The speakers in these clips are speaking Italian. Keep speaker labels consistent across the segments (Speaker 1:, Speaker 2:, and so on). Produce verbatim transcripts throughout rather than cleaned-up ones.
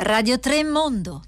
Speaker 1: Radio tre Mondo.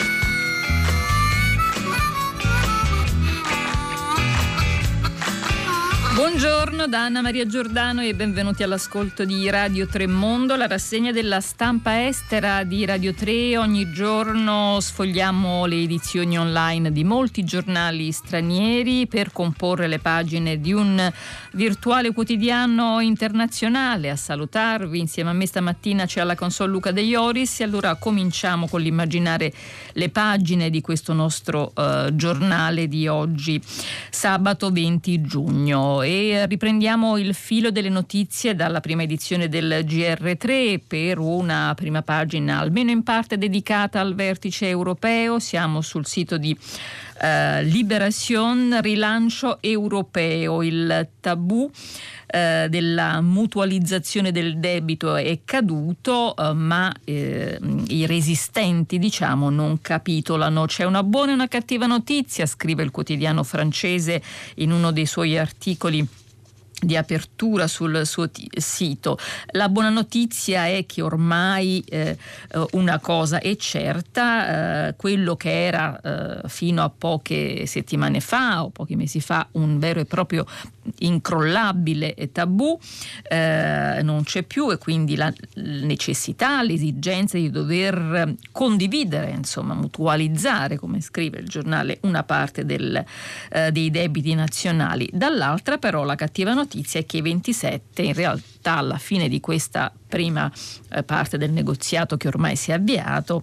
Speaker 1: Buongiorno da Anna Maria Giordano e benvenuti all'ascolto di Radio tre Mondo, la rassegna della stampa estera di Radio tre. Ogni giorno sfogliamo le edizioni online di molti giornali stranieri per comporre le pagine di un virtuale quotidiano internazionale. A salutarvi insieme a me stamattina c'è alla console Luca De Ioris e allora cominciamo con l'immaginare le pagine di questo nostro uh, giornale di oggi, sabato venti giugno. E riprendiamo il filo delle notizie dalla prima edizione del G R tre per una prima pagina almeno in parte dedicata al vertice europeo. Siamo sul sito di uh, Libération, rilancio europeo, il tabù Uh, della mutualizzazione del debito è caduto, uh, ma uh, i resistenti, diciamo, non capitolano. C'è una buona e una cattiva notizia, scrive il quotidiano francese in uno dei suoi articoli di apertura sul suo t- sito. La buona notizia è che ormai eh, una cosa è certa, eh, quello che era eh, fino a poche settimane fa o pochi mesi fa un vero e proprio incrollabile tabù eh, non c'è più, e quindi la necessità, l'esigenza di dover condividere, insomma mutualizzare, come scrive il giornale, una parte del, eh, dei debiti nazionali. Dall'altra però la cattiva notizia è che i ventisette in realtà alla fine di questa prima eh, parte del negoziato che ormai si è avviato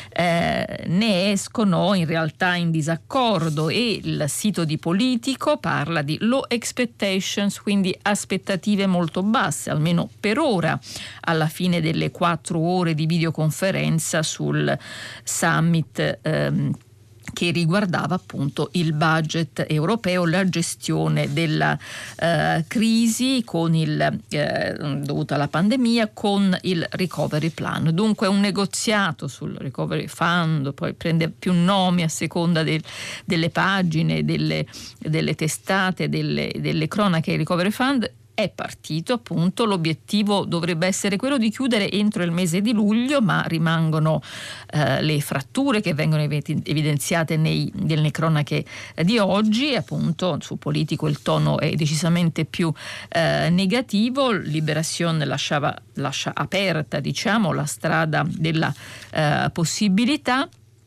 Speaker 1: eh, ne escono in realtà in disaccordo, e il sito di Politico parla di low expectations, quindi aspettative molto basse, almeno per ora, alla fine delle quattro ore di videoconferenza sul summit ehm, che riguardava appunto il budget europeo, la gestione della eh, crisi con il, eh, dovuta alla pandemia, con il recovery plan. Dunque un negoziato sul recovery fund, poi prende più nomi a seconda del, delle pagine, delle, delle testate, delle, delle cronache. Il recovery fund è partito, appunto, l'obiettivo dovrebbe essere quello di chiudere entro il mese di luglio, ma rimangono eh, le fratture che vengono evidenziate nei, nelle cronache di oggi. Appunto su Politico il tono è decisamente più eh, negativo. Libération lasciava, lascia aperta, diciamo, la strada della eh, possibilità.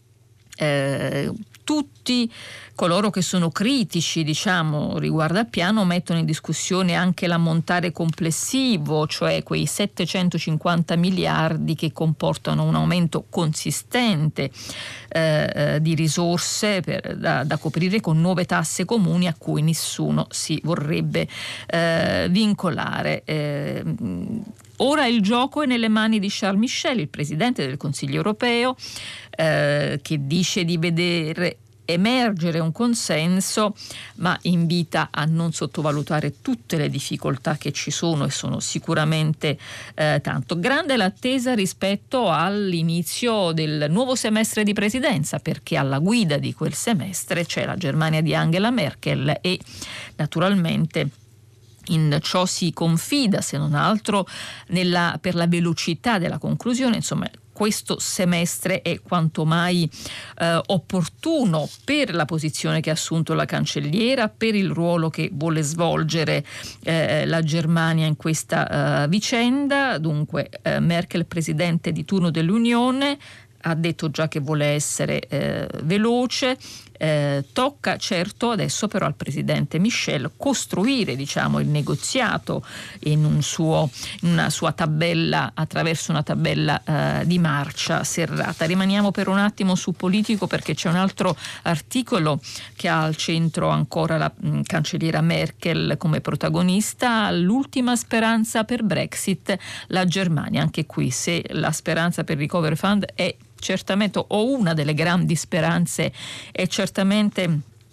Speaker 1: Eh, tutti coloro che sono critici, diciamo, riguardo al piano, mettono in discussione anche l'ammontare complessivo, cioè quei settecentocinquanta miliardi che comportano un aumento consistente eh, di risorse per, da, da coprire con nuove tasse comuni a cui nessuno si vorrebbe eh, vincolare. Eh, Ora il gioco è nelle mani di Charles Michel, il presidente del Consiglio europeo, eh, che dice di vedere emergere un consenso, ma invita a non sottovalutare tutte le difficoltà che ci sono, e sono sicuramente eh, tanto. Grande l'attesa rispetto all'inizio del nuovo semestre di presidenza, perché alla guida di quel semestre c'è la Germania di Angela Merkel, e naturalmente in ciò si confida, se non altro nella, per la velocità della conclusione. Insomma, questo semestre è quanto mai eh, opportuno per la posizione che ha assunto la cancelliera, per il ruolo che vuole svolgere eh, la Germania in questa eh, vicenda. Dunque eh, Merkel, presidente di turno dell'Unione, ha detto già che vuole essere eh, veloce. Eh, tocca certo adesso però al presidente Michel costruire, diciamo, il negoziato in, un suo, in una sua tabella, attraverso una tabella eh, di marcia serrata. Rimaniamo per un attimo su Politico, perché c'è un altro articolo che ha al centro ancora la mh, cancelliera Merkel come protagonista. L'ultima speranza per Brexit, la Germania. Anche qui, se la speranza per il Recovery Fund è certamente, o una delle grandi speranze, è certamente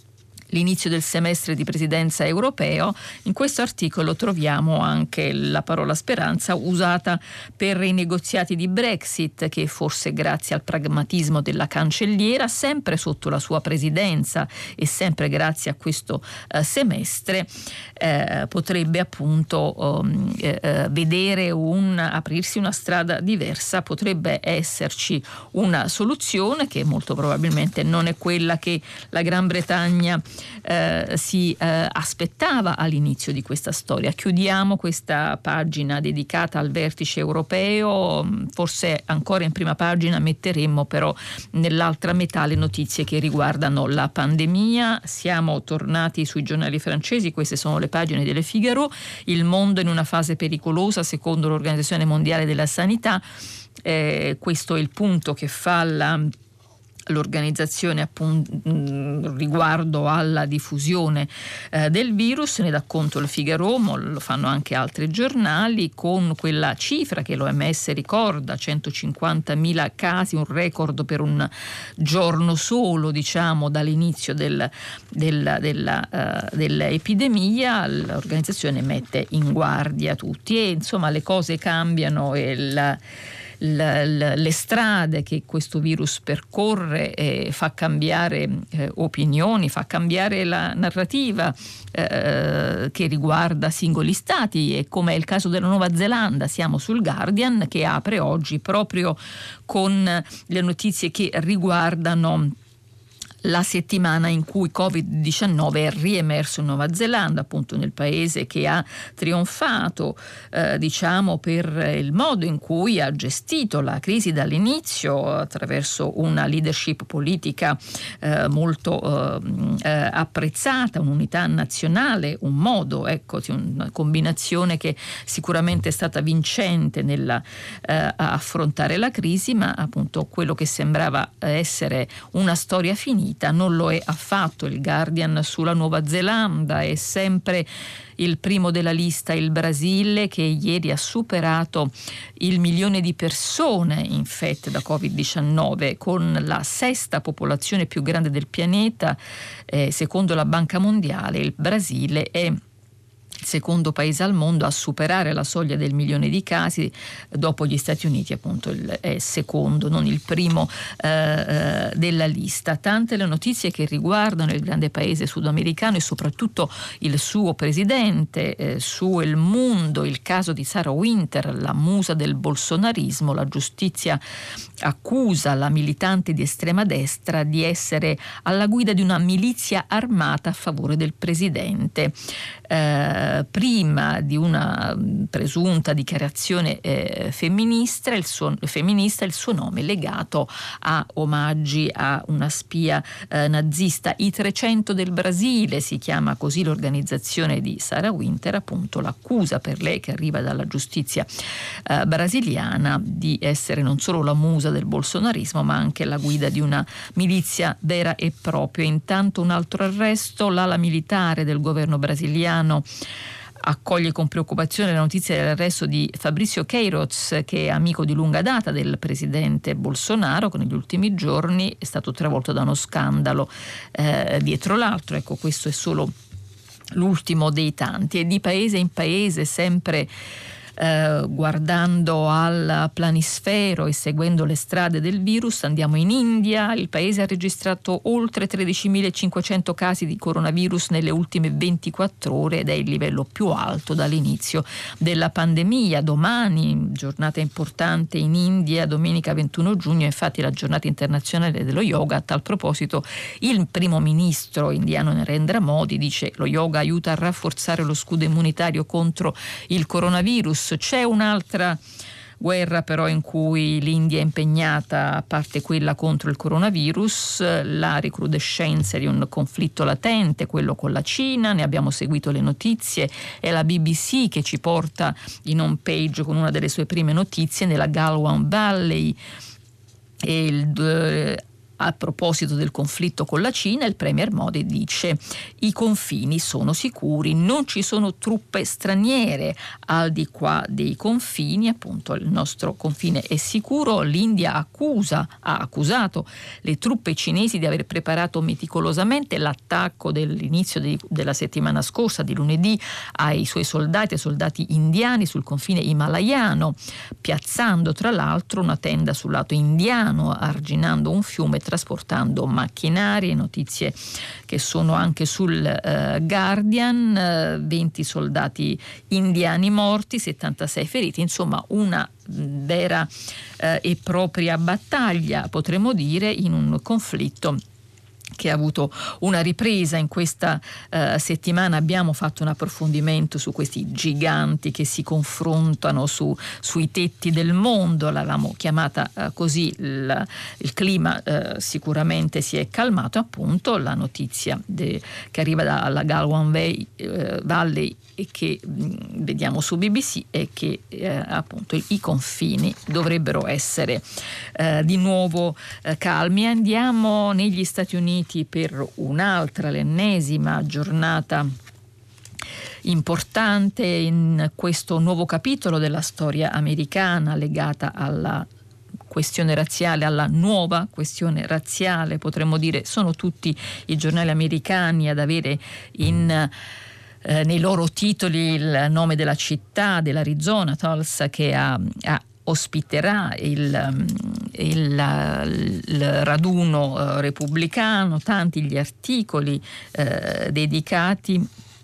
Speaker 1: l'inizio del semestre di presidenza europeo. In questo articolo troviamo anche la parola speranza usata per i negoziati di Brexit, che forse grazie al pragmatismo della cancelliera, sempre sotto la sua presidenza e sempre grazie a questo eh, semestre, eh, potrebbe appunto um, eh, vedere un aprirsi una strada diversa, potrebbe esserci una soluzione che molto probabilmente non è quella che la Gran Bretagna Eh, si eh, aspettava all'inizio di questa storia. Chiudiamo questa pagina dedicata al vertice europeo, forse ancora in prima pagina metteremmo però nell'altra metà le notizie che riguardano la pandemia. Siamo tornati sui giornali francesi, queste sono le pagine delle Figaro. Il mondo in una fase pericolosa secondo l'Organizzazione Mondiale della Sanità, eh, questo è il punto che fa la l'organizzazione appunto riguardo alla diffusione eh, del virus. Ne dà conto il Figaro, lo fanno anche altri giornali, con quella cifra che l'O M S ricorda, centocinquantamila casi, un record per un giorno solo, diciamo, dall'inizio del, del, della, uh, dell'epidemia. L'organizzazione mette in guardia tutti e insomma le cose cambiano e la le strade che questo virus percorre eh, fa cambiare eh, opinioni, fa cambiare la narrativa eh, che riguarda singoli stati, e come è il caso della Nuova Zelanda. Siamo sul Guardian, che apre oggi proprio con le notizie che riguardano la settimana in cui covid diciannove è riemerso in Nuova Zelanda, appunto nel paese che ha trionfato eh, diciamo per il modo in cui ha gestito la crisi dall'inizio, attraverso una leadership politica eh, molto eh, apprezzata, un'unità nazionale, un modo, ecco, una combinazione che sicuramente è stata vincente nella eh, affrontare la crisi, ma appunto quello che sembrava essere una storia finita non lo è affatto. Il Guardian sulla Nuova Zelanda è sempre il primo della lista, il Brasile, che ieri ha superato il milione di persone infette da covid diciannove, con la sesta popolazione più grande del pianeta. Eh, secondo la Banca Mondiale il Brasile è il secondo paese al mondo a superare la soglia del milione di casi, dopo gli Stati Uniti, appunto il, è secondo, non il primo eh, della lista. Tante le notizie che riguardano il grande paese sudamericano e soprattutto il suo presidente. Eh, su El Mundo il caso di Sarah Winter, la musa del bolsonarismo. La giustizia accusa la militante di estrema destra di essere alla guida di una milizia armata a favore del presidente. Eh, prima di una presunta dichiarazione eh, femminista, il suo, femminista, il suo nome legato a omaggi a una spia eh, nazista. I trecento del Brasile, si chiama così l'organizzazione di Sarah Winter, appunto l'accusa per lei, che arriva dalla giustizia eh, brasiliana, di essere non solo la musa del bolsonarismo ma anche la guida di una milizia vera e propria. Intanto un altro arresto: l'ala militare del governo brasiliano accoglie con preoccupazione la notizia dell'arresto di Fabrizio Queiroz, che è amico di lunga data del presidente Bolsonaro, che negli ultimi giorni è stato travolto da uno scandalo eh, dietro l'altro. Ecco, questo è solo l'ultimo dei tanti. E di paese in paese, sempre Eh, guardando al planisfero e seguendo le strade del virus, andiamo in India. Il paese ha registrato oltre tredicimilacinquecento casi di coronavirus nelle ultime ventiquattro ore ed è il livello più alto dall'inizio della pandemia. Domani, giornata importante in India, domenica ventuno giugno, infatti la giornata internazionale dello yoga. A tal proposito il primo ministro indiano Narendra Modi dice: lo yoga aiuta a rafforzare lo scudo immunitario contro il coronavirus. C'è un'altra guerra però in cui l'India è impegnata, a parte quella contro il coronavirus, la recrudescenza di un conflitto latente, quello con la Cina. Ne abbiamo seguito le notizie, è la B B C che ci porta in home page con una delle sue prime notizie. Nella Galwan Valley e il A proposito del conflitto con la Cina, il premier Modi dice: i confini sono sicuri, non ci sono truppe straniere al di qua dei confini, appunto il nostro confine è sicuro. L'India accusa, ha accusato le truppe cinesi di aver preparato meticolosamente l'attacco dell'inizio di, della settimana scorsa, di lunedì, ai suoi soldati, ai soldati indiani sul confine himalayano, piazzando tra l'altro una tenda sul lato indiano, arginando un fiume, trasportando macchinari. Notizie che sono anche sul eh, Guardian, eh, venti soldati indiani morti, settantasei feriti, insomma una vera eh, e propria battaglia, potremmo dire, in un conflitto che ha avuto una ripresa in questa uh, settimana. Abbiamo fatto un approfondimento su questi giganti che si confrontano su, sui tetti del mondo, l'avevamo chiamata uh, così. Il, il clima uh, sicuramente si è calmato. Appunto la notizia de, che arriva dalla Galwan Valley, uh, Valley e che mh, vediamo su B B C è che eh, appunto i, i confini dovrebbero essere eh, di nuovo eh, calmi. Andiamo negli Stati Uniti per un'altra, l'ennesima giornata importante in questo nuovo capitolo della storia americana legata alla questione razziale, alla nuova questione razziale, potremmo dire. Sono tutti i giornali americani ad avere in Eh, nei loro titoli il nome della città dell'Arizona, Tulsa, che ha, ha ospiterà il, il, il raduno eh, repubblicano, tanti gli articoli eh, dedicati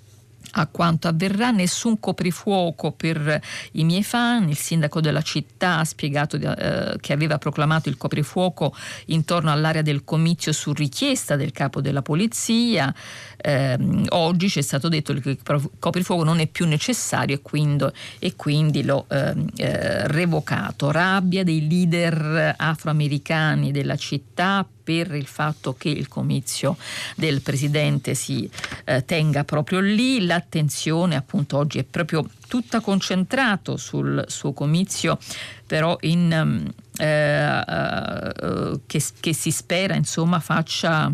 Speaker 1: a quanto avverrà. Nessun coprifuoco per i miei fan. Il sindaco della città ha spiegato eh, che aveva proclamato il coprifuoco intorno all'area del comizio su richiesta del capo della polizia. Eh, oggi ci è stato detto che il coprifuoco non è più necessario e quindi, e quindi l'ho eh, eh, revocato. Rabbia dei leader afroamericani della città per il fatto che il comizio del presidente si eh, tenga proprio lì. L'attenzione appunto oggi è proprio tutta concentrato sul suo comizio, però in, eh, eh, che, che si spera insomma faccia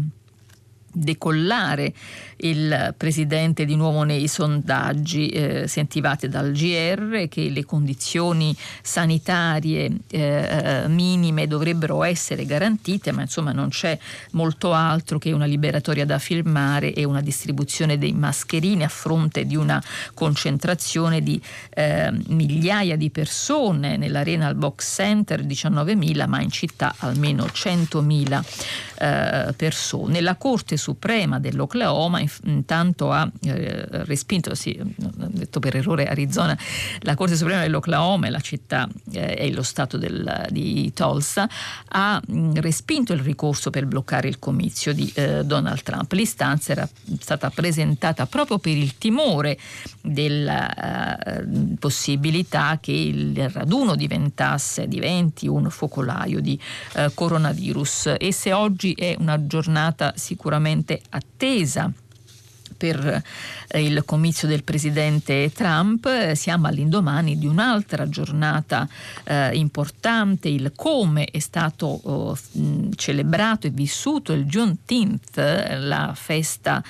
Speaker 1: decollare il presidente di nuovo nei sondaggi. Eh, sentivate dal G R che le condizioni sanitarie eh, minime dovrebbero essere garantite, ma insomma non c'è molto altro che una liberatoria da firmare e una distribuzione dei mascherini a fronte di una concentrazione di eh, migliaia di persone nell'Arena al Box Center, diciannovemila, ma in città almeno centomila eh, persone. La Corte Suprema dell'Oklahoma intanto ha eh, respinto, sì, ho detto per errore Arizona, la Corte Suprema dell'Oklahoma, la città eh, e lo stato del, di Tulsa, ha mh, respinto il ricorso per bloccare il comizio di eh, Donald Trump. L'istanza era stata presentata proprio per il timore della uh, possibilità che il raduno diventasse, diventi un focolaio di uh, coronavirus. E se oggi è una giornata sicuramente attesa per il comizio del presidente Trump, siamo all'indomani di un'altra giornata eh, importante, il come è stato oh, celebrato e vissuto il Juneteenth, la festa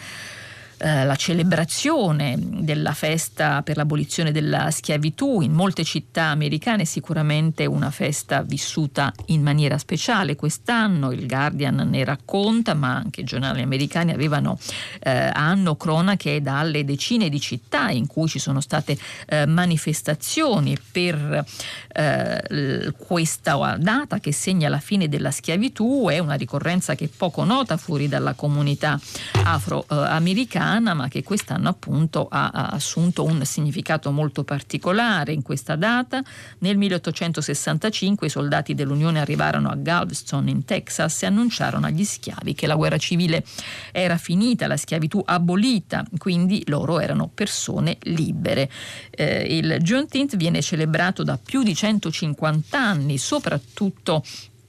Speaker 1: la celebrazione della festa per l'abolizione della schiavitù. In molte città americane sicuramente una festa vissuta in maniera speciale quest'anno. Il Guardian ne racconta, ma anche i giornali americani avevano eh, hanno cronache dalle decine di città in cui ci sono state eh, manifestazioni per eh, questa data che segna la fine della schiavitù. È una ricorrenza che è poco nota fuori dalla comunità afroamericana, ma che quest'anno appunto ha, ha assunto un significato molto particolare. In questa data, nel milleottocentosessantacinque, i soldati dell'Unione arrivarono a Galveston in Texas e annunciarono agli schiavi che la guerra civile era finita, la schiavitù abolita, quindi loro erano persone libere. Eh, il Juneteenth viene celebrato da più di centocinquanta anni, soprattutto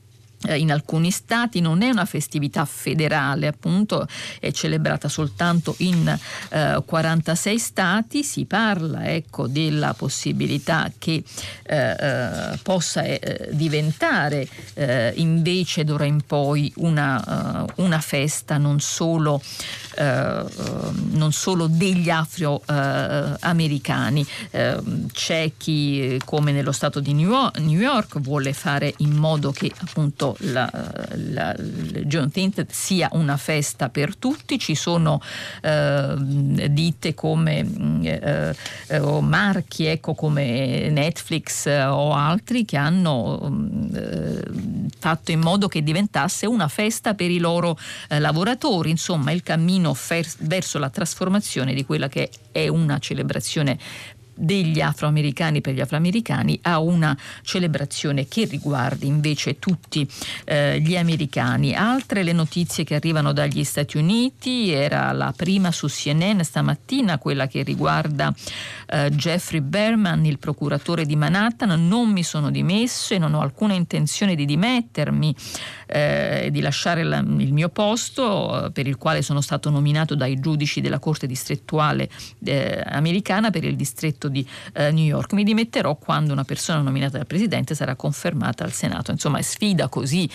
Speaker 1: in alcuni stati non è una festività federale, appunto è celebrata soltanto in eh, quarantasei stati. Si parla ecco della possibilità che eh, eh, possa eh, diventare eh, invece d'ora in poi una, uh, una festa non solo Uh, non solo degli afroamericani. Uh, uh, c'è chi, come nello stato di New York, New York vuole fare in modo che appunto la, la, il Juneteenth sia una festa per tutti. Ci sono uh, ditte come uh, uh, marchi ecco come Netflix uh, o altri che hanno uh, fatto in modo che diventasse una festa per i loro uh, lavoratori. Insomma, il cammino verso la trasformazione di quella che è una celebrazione degli afroamericani per gli afroamericani a una celebrazione che riguardi invece tutti eh, gli americani. Altre le notizie che arrivano dagli Stati Uniti, era la prima su C N N stamattina, quella che riguarda eh, Jeffrey Berman, il procuratore di Manhattan. Non mi sono dimesso e non ho alcuna intenzione di dimettermi e eh, di lasciare la, il mio posto, eh, per il quale sono stato nominato dai giudici della Corte distrettuale eh, americana per il distretto di eh, New York. Mi dimetterò quando una persona nominata dal Presidente sarà confermata al Senato. Insomma, sfida così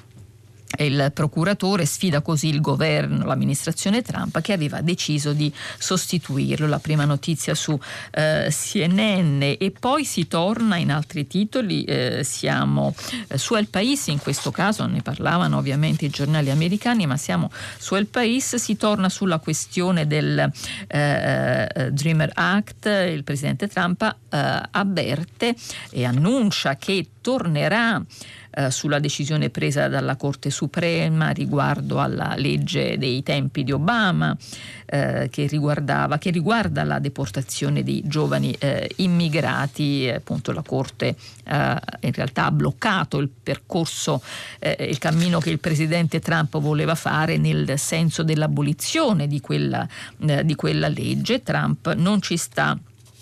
Speaker 1: il procuratore, sfida così il governo, l'amministrazione Trump, che aveva deciso di sostituirlo. La prima notizia su eh, C N N. E poi si torna in altri titoli, eh, siamo eh, su El País, in questo caso ne parlavano ovviamente i giornali americani, ma siamo su El País. Si torna sulla questione del eh, Dreamer Act. Il presidente Trump eh, avverte e annuncia che tornerà Uh, sulla decisione presa dalla Corte Suprema riguardo alla legge dei tempi di Obama, uh, che riguardava che riguarda la deportazione di giovani uh, immigrati. Appunto la Corte uh, in realtà ha bloccato il percorso, uh, il cammino che il presidente Trump voleva fare nel senso dell'abolizione di quella, uh, di quella legge. Trump non ci sta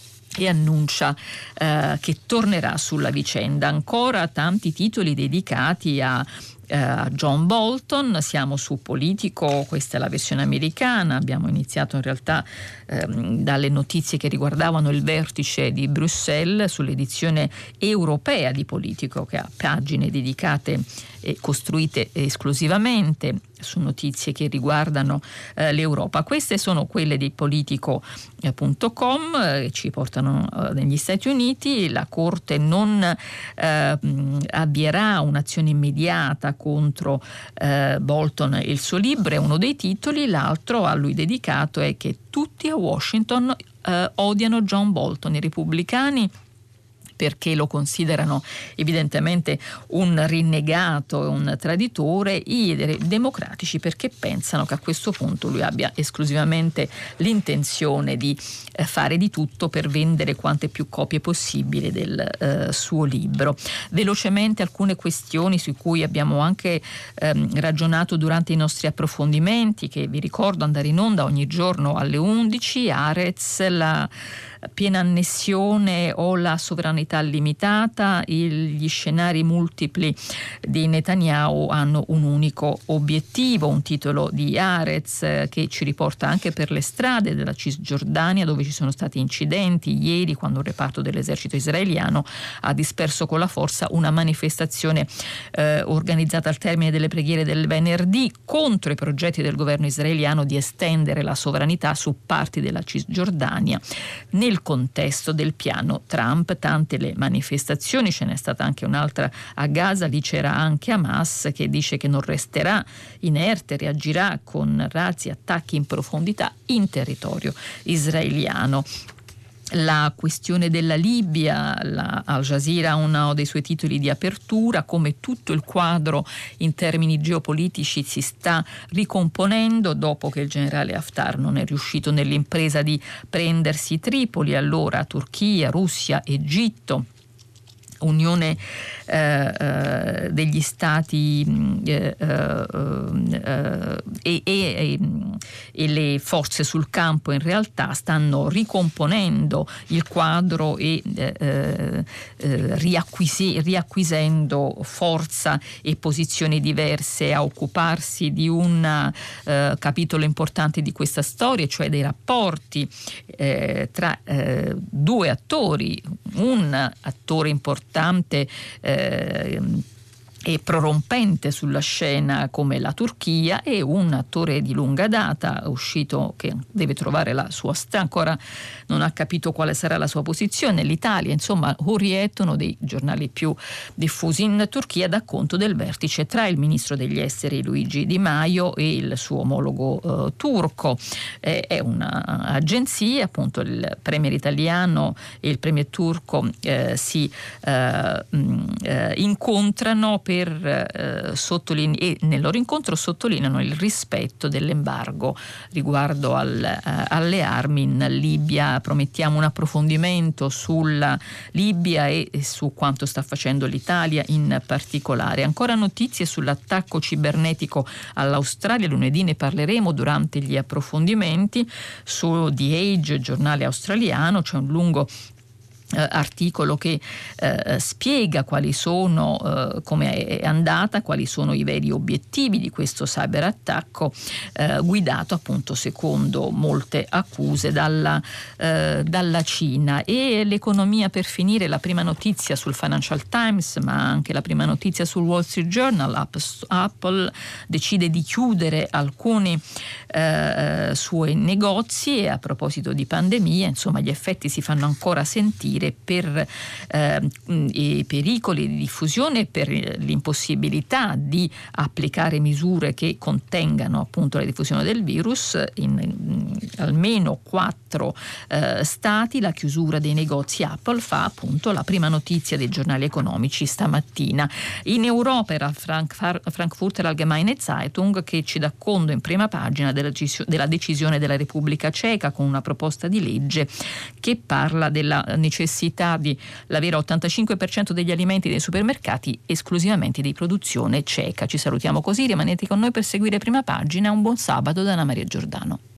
Speaker 1: e annuncia eh, che tornerà sulla vicenda. Ancora tanti titoli dedicati a a John Bolton. Siamo su Politico, questa è la versione americana. Abbiamo iniziato in realtà ehm, dalle notizie che riguardavano il vertice di Bruxelles, sull'edizione europea di Politico, che ha pagine dedicate e costruite esclusivamente su notizie che riguardano eh, l'Europa. Queste sono quelle di politico punto com, eh, ci portano eh, negli Stati Uniti. La Corte non eh, avvierà un'azione immediata contro eh, Bolton e il suo libro, è uno dei titoli. L'altro a lui dedicato è che tutti a Washington eh, odiano John Bolton, i repubblicani perché lo considerano evidentemente un rinnegato, un traditore, i democratici perché pensano che a questo punto lui abbia esclusivamente l'intenzione di eh, fare di tutto per vendere quante più copie possibili del eh, suo libro. Velocemente alcune questioni su cui abbiamo anche ehm, ragionato durante i nostri approfondimenti, che vi ricordo andare in onda ogni giorno alle undici. Arez, la piena annessione o la sovranità limitata, gli scenari multipli di Netanyahu hanno un unico obiettivo. Un titolo di Arez che ci riporta anche per le strade della Cisgiordania, dove ci sono stati incidenti ieri quando un reparto dell'esercito israeliano ha disperso con la forza una manifestazione eh, organizzata al termine delle preghiere del venerdì contro i progetti del governo israeliano di estendere la sovranità su parti della Cisgiordania. Nel contesto del piano Trump, tante le manifestazioni, ce n'è stata anche un'altra a Gaza, lì c'era anche Hamas che dice che non resterà inerte, reagirà con razzi e attacchi in profondità in territorio israeliano. La questione della Libia, la Al Jazeera, uno dei suoi titoli di apertura, come tutto il quadro in termini geopolitici si sta ricomponendo dopo che il generale Haftar non è riuscito nell'impresa di prendersi Tripoli. Allora Turchia, Russia, Egitto Unione eh, eh, degli Stati eh, eh, eh, e, e, e le forze sul campo in realtà stanno ricomponendo il quadro e eh, eh, riacquisi, riacquisendo forza e posizioni diverse a occuparsi di un eh, capitolo importante di questa storia, cioè dei rapporti eh, tra eh, due attori, un attore importante eh, e prorompente sulla scena come la Turchia, e un attore di lunga data uscito che deve trovare la sua sta ancora non ha capito quale sarà la sua posizione, l'Italia. Insomma, Hurriyet, uno dei giornali più diffusi in Turchia, dà conto del vertice tra il ministro degli esteri Luigi Di Maio e il suo omologo eh, turco. Eh, è un'agenzia, appunto il premier italiano e il premier turco eh, si eh, mh, eh, incontrano per eh, sottolineare, e nel loro incontro sottolineano il rispetto dell'embargo riguardo al, eh, alle armi in Libia. Promettiamo un approfondimento sulla Libia e, e su quanto sta facendo l'Italia in particolare. Ancora notizie sull'attacco cibernetico all'Australia, lunedì ne parleremo durante gli approfondimenti. Su The Age, giornale australiano, c'è un lungo Uh, articolo che uh, spiega quali sono, uh, come è andata, quali sono i veri obiettivi di questo cyberattacco, uh, guidato appunto secondo molte accuse dalla, uh, dalla Cina. E l'economia, per finire, la prima notizia sul Financial Times, ma anche la prima notizia sul Wall Street Journal. Apple decide di chiudere alcuni uh, suoi negozi, e a proposito di pandemia, insomma, gli effetti si fanno ancora sentire per eh, i pericoli di diffusione e per l'impossibilità di applicare misure che contengano appunto la diffusione del virus in, in almeno quattro eh, stati. La chiusura dei negozi Apple fa appunto la prima notizia dei giornali economici stamattina. In Europa era Frank, Frankfurter Allgemeine Zeitung che ci dà conto in prima pagina della, della decisione della Repubblica Ceca, con una proposta di legge che parla della necessità di l'avere ottantacinque per cento degli alimenti dei supermercati esclusivamente di produzione ceca. Ci salutiamo così, rimanete con noi per seguire prima pagina. Un buon sabato da Anna Maria Giordano.